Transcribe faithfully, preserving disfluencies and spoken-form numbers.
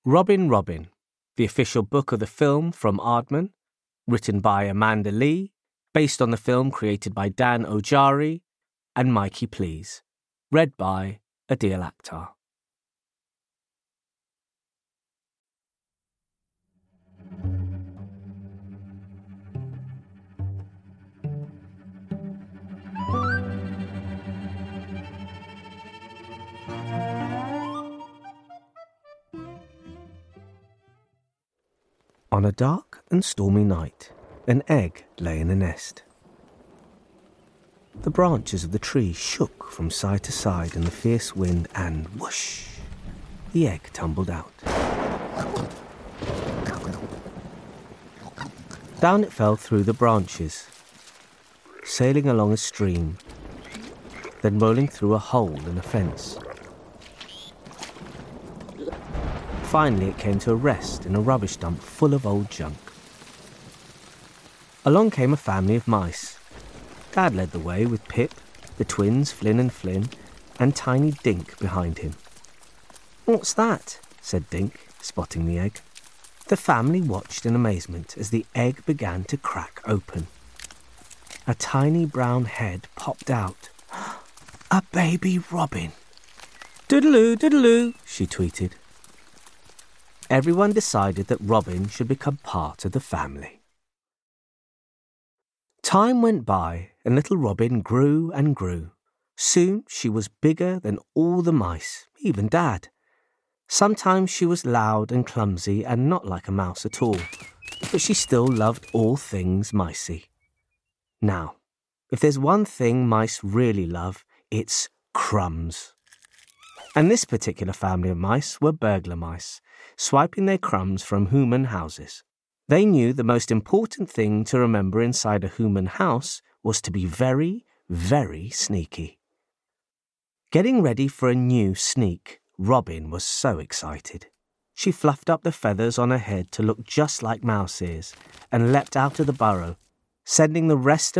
Robin Robin, the official book of the film from Aardman, written by Amanda Lee, based on the film created by Dan Ojari, and Mikey Please, read by Adil Akhtar. On a dark and stormy night, an egg lay in a nest. The branches of the tree shook from side to side in the fierce wind, and whoosh, the egg tumbled out. Down it fell through the branches, sailing along a stream, then rolling through a hole in a fence. Finally, it came to a rest in a rubbish dump full of old junk. Along came a family of mice. Dad led the way with Pip, the twins Flynn and Flynn, and tiny Dink behind him. "What's that?" said Dink, spotting the egg. The family watched in amazement as the egg began to crack open. A tiny brown head popped out. "A baby robin!" "Doodaloo, doodaloo," she tweeted. Everyone decided that Robin should become part of the family. Time went by and little Robin grew and grew. Soon she was bigger than all the mice, even Dad. Sometimes she was loud and clumsy and not like a mouse at all, but she still loved all things micey. Now, if there's one thing mice really love, it's crumbs. And this particular family of mice were burglar mice, swiping their crumbs from human houses. They knew the most important thing to remember inside a human house was to be very, very sneaky. Getting ready for a new sneak, Robin was so excited. She fluffed up the feathers on her head to look just like mouse ears and leapt out of the burrow, sending the rest of